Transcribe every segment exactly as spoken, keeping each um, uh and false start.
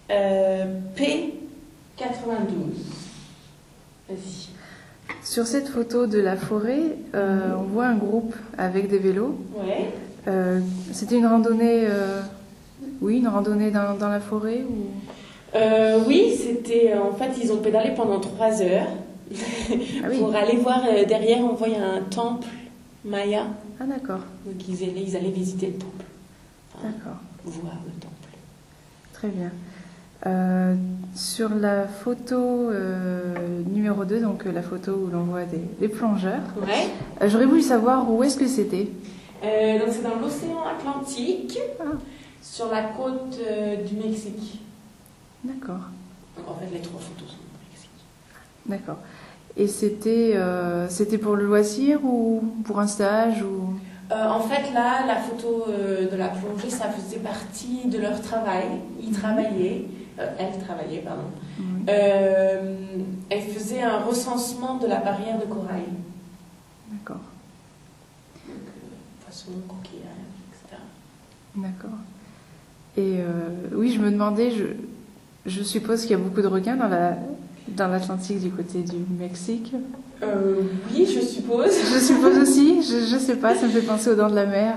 Euh, P quatre-vingt-douze. Vas-y. Sur cette photo de la forêt, euh, on voit un groupe avec des vélos. Ouais. Euh, C'était une randonnée, euh, oui, une randonnée dans, dans la forêt ou... Euh, oui, c'était en fait ils ont pédalé pendant trois heures Ah oui. pour aller voir euh, derrière. On voit il y a un temple maya, Ah d'accord, donc ils allaient, ils allaient visiter le temple, enfin, d'accord, voir le temple. très bien. Euh, sur la photo euh, numéro deux, donc euh, la photo où l'on voit des, des plongeurs, Ouais. euh, j'aurais voulu savoir où est-ce que c'était. Euh, donc c'est dans l'océan Atlantique, Ah. sur la côte euh, du Mexique. D'accord, Donc, en fait les trois photos sont du Mexique. d'accord. Et c'était euh, c'était pour le loisir ou pour un stage ou... Euh, en fait, là, la photo euh, de la plongée, ça faisait partie de leur travail. Ils travaillaient, euh, elle travaillait, pardon. Oui. Euh, elle faisait un recensement de la barrière de corail. D'accord, Donc, euh, poisson, coquillage, et cetera. d'accord. Et euh, oui, je me demandais, je, je suppose qu'il y a beaucoup de requins dans la dans l'Atlantique du côté du Mexique. Euh, oui, je suppose. Je suppose aussi, je, je sais pas, ça me fait penser aux dents de la mer.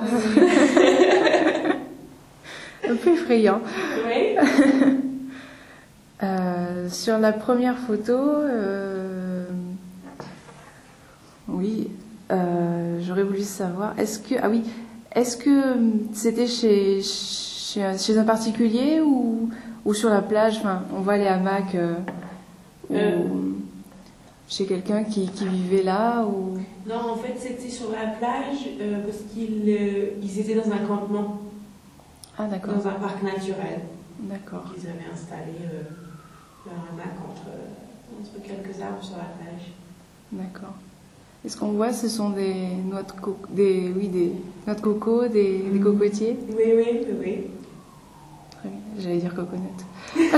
Un peu effrayant. Oui. Euh, sur la première photo, euh, oui, euh, j'aurais voulu savoir, est-ce que, ah oui, est-ce que c'était chez, chez, chez un particulier ou, ou sur la plage, enfin, on voit les hamacs, euh, ou Euh. chez quelqu'un qui, qui vivait là ou... Non, en fait, c'était sur la plage euh, parce qu'ils euh, ils étaient dans un campement, Ah d'accord, dans un parc naturel. d'accord, Ils avaient installé euh, leur hamac entre, entre quelques arbres sur la plage. d'accord. Et ce qu'on voit, ce sont des noix de coco, des, oui, des noix de coco, des, des cocotiers. Oui, oui, oui, oui. Très bien, j'allais dire coconut.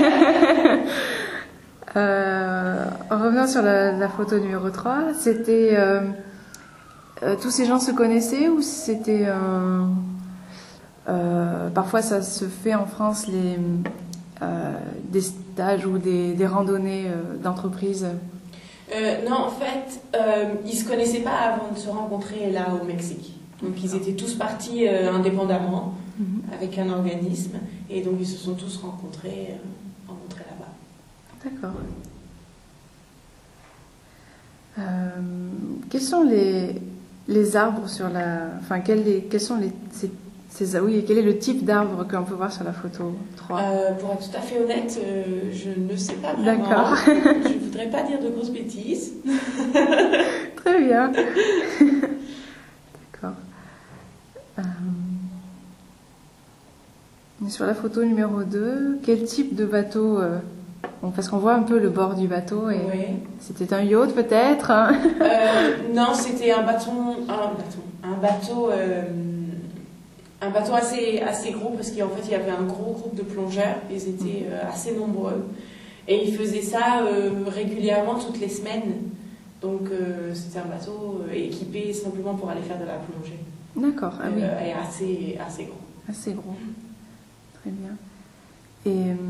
euh, en revenant sur la, la photo numéro trois, c'était... Euh, euh, tous ces gens se connaissaient ou c'était un... Euh, parfois, ça se fait en France, les, euh, des stages ou des, des randonnées euh, d'entreprise. Euh, non, en fait, euh, ils se connaissaient pas avant de se rencontrer là au Mexique. Donc ils étaient tous partis euh, indépendamment Mm-hmm. avec un organisme et donc ils se sont tous rencontrés, euh, rencontrés là-bas. D'accord. Euh, quels sont les, les arbres sur la... Enfin, quels, les, quels sont les... Ces, ces, oui, quel est le type d'arbre qu'on peut voir sur la photo trois? Euh, pour être tout à fait honnête, euh, je ne sais pas vraiment. D'accord. Je ne voudrais pas dire de grosses bêtises. Très bien. D'accord. Euh, sur la photo numéro deux, quel type de bateau euh, bon, parce qu'on voit un peu le bord du bateau. Et Oui. c'était un yacht peut-être, hein? euh, Non, c'était un bâton, un bateau, un bateau, euh, un bateau assez, assez gros parce qu'en fait il y avait un gros groupe de plongeurs. Ils étaient euh, assez nombreux et ils faisaient ça euh, régulièrement toutes les semaines. Donc euh, c'était un bateau euh, équipé simplement pour aller faire de la plongée. D'accord, ah oui. Euh, et assez, assez gros. Assez gros. Très bien. Et, euh,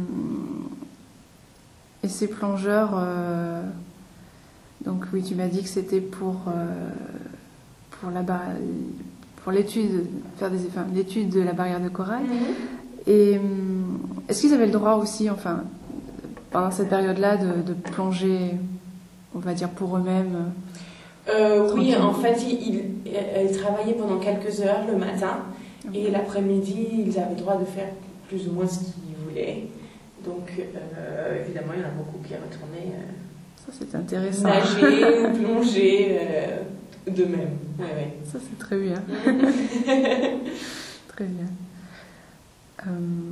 et ces plongeurs, euh, donc oui, tu m'as dit que c'était pour, euh, pour, la bar- pour l'étude, faire des, enfin, l'étude de la barrière de corail. Mm-hmm. Et euh, est-ce qu'ils avaient le droit aussi, enfin, pendant cette période-là, de, de plonger, on va dire, pour eux-mêmes? Euh, oui, en fait, ils, ils, ils travaillaient pendant quelques heures le matin et l'après-midi, ils avaient le droit de faire plus ou moins ce qu'ils voulaient. Donc, euh, évidemment, il y en a beaucoup qui retournaient euh, Ça, c'est intéressant. nager ou plonger euh, d'eux-mêmes. Ouais, ouais. Ça, c'est très bien. Très bien. Euh,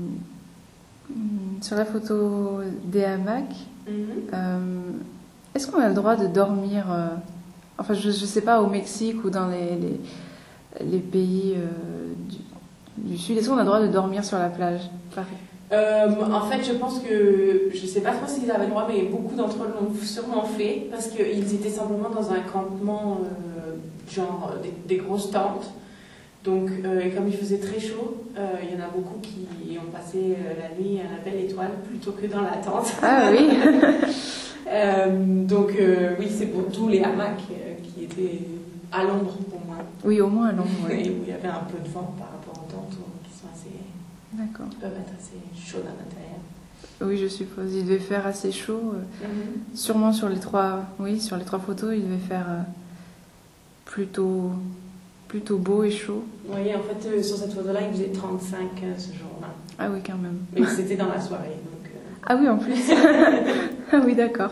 sur la photo des hamacs, Mm-hmm. euh, est-ce qu'on a le droit de dormir euh, enfin, je ne sais pas, au Mexique ou dans les, les, les pays euh, du, du Sud, est-ce qu'on a le droit de dormir sur la plage? Euh, en fait, je pense que, je ne sais pas trop s'ils avaient le droit, mais beaucoup d'entre eux l'ont sûrement fait, parce qu'ils étaient simplement dans un campement, euh, genre des, des grosses tentes, Donc, euh, et comme il faisait très chaud, euh, il y en a beaucoup qui ont passé euh, la nuit à la belle étoile plutôt que dans la tente. Ah oui. euh, donc, euh, oui, c'est pour tous les hamacs euh, qui étaient à l'ombre pour moi. Oui, au moins à l'ombre. Et Ouais. où il y avait un peu de vent par rapport aux tentes qui sont assez, D'accord. peuvent être assez chaudes à l'intérieur. Oui, je suppose. Il devait faire assez chaud. euh, Mm-hmm. Sûrement sur les trois, oui, sur les trois photos, il devait faire euh, plutôt, plutôt beau et chaud. Vous voyez, en fait, euh, sur cette photo-là, il faisait trente-cinq euh, ce jour-là. Ah oui, quand même. Mais c'était dans la soirée, donc... euh, Ah oui, en plus. Ah oui, d'accord.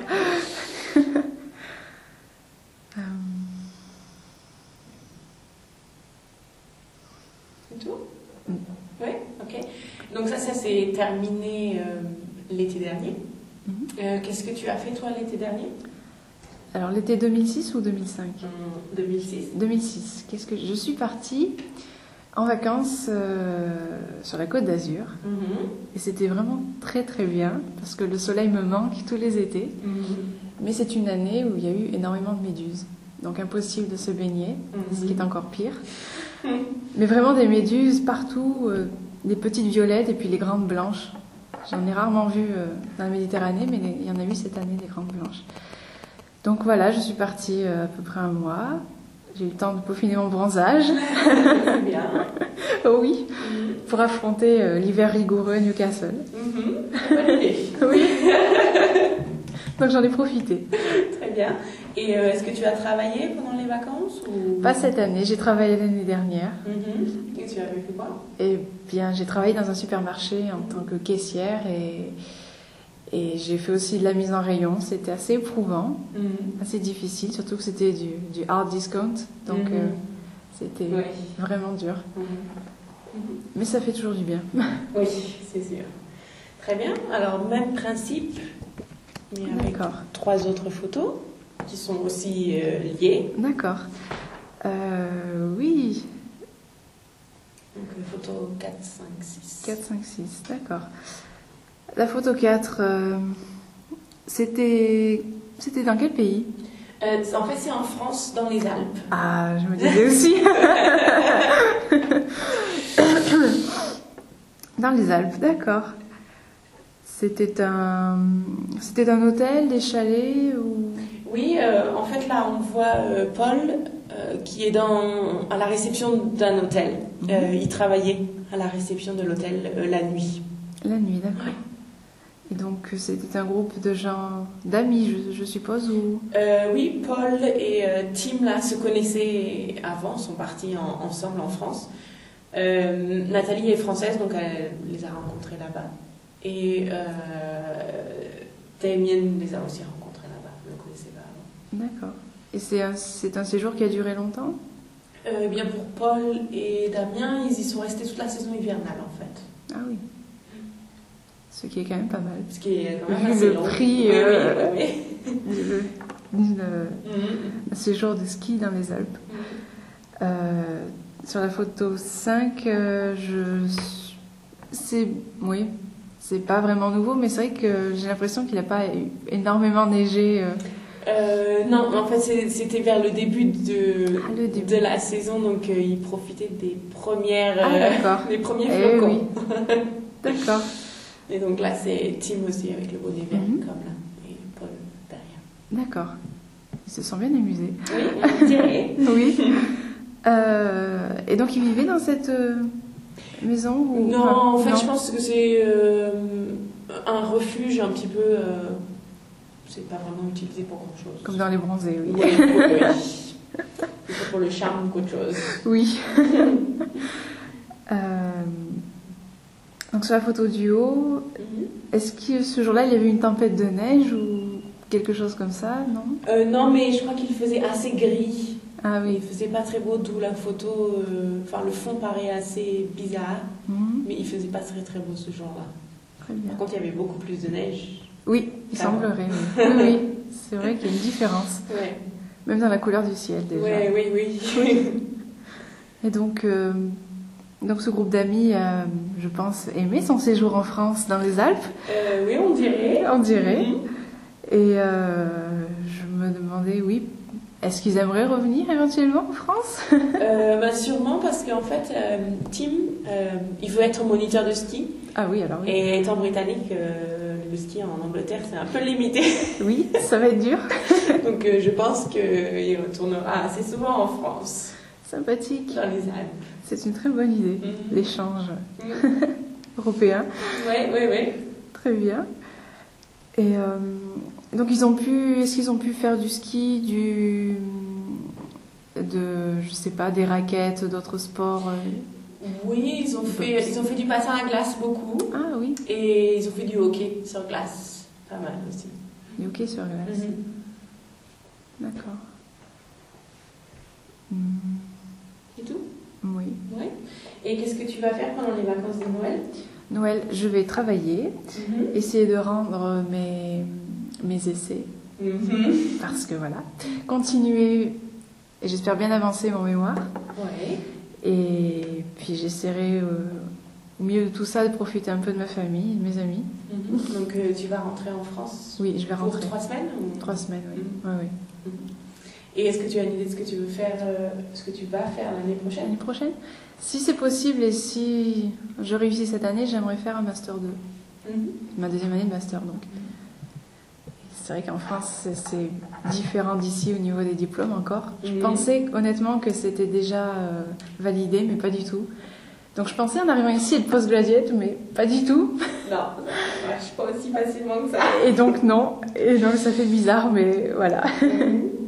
Euh, C'est tout Mm. Oui, ok. Donc ça, ça s'est terminé euh, l'été dernier. Mhm. Euh, Qu'est-ce que tu as fait, toi, l'été dernier Alors, l'été deux mille six ou deux mille cinq? En deux mille six. deux mille six. Qu'est-ce que je suis partie en vacances euh, sur la Côte d'Azur Mhm. et c'était vraiment très très bien parce que le soleil me manque tous les étés. Mhm. Mais c'est une année où il y a eu énormément de méduses, donc impossible de se baigner, Mhm. ce qui est encore pire. Mhm. Mais vraiment des méduses partout, euh, des petites violettes et puis les grandes blanches. J'en ai rarement vu euh, dans la Méditerranée, mais il y en a eu cette année des grandes blanches. Donc voilà, je suis partie euh, à peu près un mois. J'ai eu le temps de peaufiner mon bronzage. C'est bien. Oh oui, Mhm. pour affronter euh, l'hiver rigoureux à Newcastle. Mhm. Bonne idée. Oui. Donc j'en ai profité. Très bien. Et euh, est-ce que tu as travaillé pendant les vacances ou... Pas cette année, j'ai travaillé l'année dernière. Mhm. Et tu avais fait quoi? Eh bien, j'ai travaillé dans un supermarché en tant que caissière et, et j'ai fait aussi de la mise en rayon. C'était assez éprouvant, Mhm. assez difficile, surtout que c'était du, du hard discount. Donc Mhm. euh, c'était Oui. vraiment dur. Mhm. Mhm. Mais ça fait toujours du bien. Oui, c'est sûr. Très bien. Alors, même principe, mais avec D'accord. trois autres photos qui sont aussi euh, liées. D'accord. Euh, oui, Donc, euh, photo quatre, cinq, six. quatre, cinq, six, d'accord. La photo quatre, euh, c'était c'était dans quel pays? Euh, en fait, c'est en France, dans les Alpes. Ah, je me disais aussi. Dans les Alpes, d'accord. C'était un, c'était un hôtel, des chalets ou... Oui, euh, en fait, là, on voit euh, Paul euh, qui est dans, à la réception d'un hôtel. Mhm. Euh, il travaillait à la réception de l'hôtel euh, la nuit. La nuit, d'accord. Et donc, c'était un groupe de gens, d'amis, je, je suppose, ou... Euh, oui, Paul et euh, Tim, là, se connaissaient avant, sont partis en- ensemble en France. Euh, Nathalie est française, donc elle les a rencontrés là-bas. Et euh, Damien les a aussi rencontrés là-bas, je ne le connaissais pas avant. D'accord. Et c'est un, c'est un séjour qui a duré longtemps? Euh, bien pour Paul et Damien, ils y sont restés toute la saison hivernale en fait. Ah oui. Ce qui est quand même pas mal. Ce qui est quand même Vu assez le long. prix, Oui, euh, oui, oui, Le- d'une, euh, oui. Mhm. un séjour de ski dans les Alpes. Mhm. Euh, sur la photo cinq, euh, je... c'est... Oui, c'est pas vraiment nouveau, mais c'est vrai que j'ai l'impression qu'il n'a pas énormément neigé. euh. Euh, non, en fait c'est- c'était vers le début de, Ah, le début. de la saison, donc euh, ils profitaient des premières, Ah, euh, d'accord. des premiers Eh flocons. oui. D'accord. Et donc là c'est Tim aussi avec le bonnet vert Mhm. comme là, et Paul derrière. D'accord. Ils se sont bien amusés. Oui, on dirait. Oui. Euh, et donc, ils vivaient dans cette euh, maison ou... Non, enfin, en fait non. je pense que c'est euh, un refuge un petit peu... euh, c'est pas vraiment utilisé pour grand chose. Comme dans les bronzés, oui. Oui, oui, oui. Plutôt pour le charme qu'autre chose. Oui. Euh, donc, sur la photo du haut, Mhm. est-ce que ce jour-là, il y avait une tempête de neige ou quelque chose comme ça, non? Euh, non, mais je crois qu'il faisait assez gris. Ah Il oui. faisait pas très beau, d'où la photo. euh, Enfin, le fond paraît assez bizarre, Mhm. mais il faisait pas très très beau ce jour-là. Très bien. Par contre, il y avait beaucoup plus de neige. Oui, il Ça va. semblerait, oui. Oui, oui. C'est vrai qu'il y a une différence, Ouais, même dans la couleur du ciel déjà. ouais, oui, oui. Et donc, euh, donc ce groupe d'amis, euh, je pense, aimait son séjour en France, dans les Alpes, Euh, oui, on dirait. on dirait. Mhm. Et euh, je me demandais, oui, Est-ce qu'ils aimeraient revenir éventuellement en France? euh, bah, Sûrement parce qu'en fait, euh, Tim, euh, il veut être moniteur de ski. Ah oui, alors oui. Et étant britannique, euh, le ski en Angleterre, c'est un peu limité. Oui, ça va être dur. Donc euh, je pense qu'il retournera assez souvent en France. Sympathique. Dans les Alpes. C'est une très bonne idée, Mm-hmm. l'échange Mm-hmm. européen. Oui, oui, oui. Très bien. Et euh, donc ils ont pu, est-ce qu'ils ont pu faire du ski, du, de, je sais pas, des raquettes, d'autres sports? euh, Oui, ils ont fait, ils ont fait du patin à glace beaucoup. Ah oui, Et ils ont fait du hockey sur glace. Pas mal aussi. du hockey sur glace. Mm-hmm. D'accord. Hmm, Et tout? oui. Oui. Et qu'est-ce que tu vas faire pendant les vacances de Noël? Noël, je vais travailler, Mm-hmm. essayer de rendre mes, mes essais, Mm-hmm. parce que voilà, continuer, et j'espère bien avancer mon mémoire, Ouais. et puis j'essaierai euh, au milieu de tout ça de profiter un peu de ma famille, de mes amis. Mm-hmm. Donc euh, tu vas rentrer en France Oui, je vais pour rentrer. trois semaines ou... Trois semaines, oui. Mm-hmm. Ouais, oui. Mm-hmm. Et est-ce que tu as une idée de ce que tu veux faire, euh, ce que tu vas faire l'année prochaine? L'année prochaine, si c'est possible et si je réussis cette année, j'aimerais faire un Master deux. Mm-hmm. Ma deuxième année de Master, donc. C'est vrai qu'en France, c'est, c'est différent d'ici au niveau des diplômes encore. Je Mhm. pensais honnêtement que c'était déjà euh, validé, mais pas du tout. Donc je pensais en arrivant ici être post-graduate, mais pas du tout. Non, ça ne marche pas aussi facilement que ça. Et donc non. Et donc ça fait bizarre, mais voilà. Mm-hmm.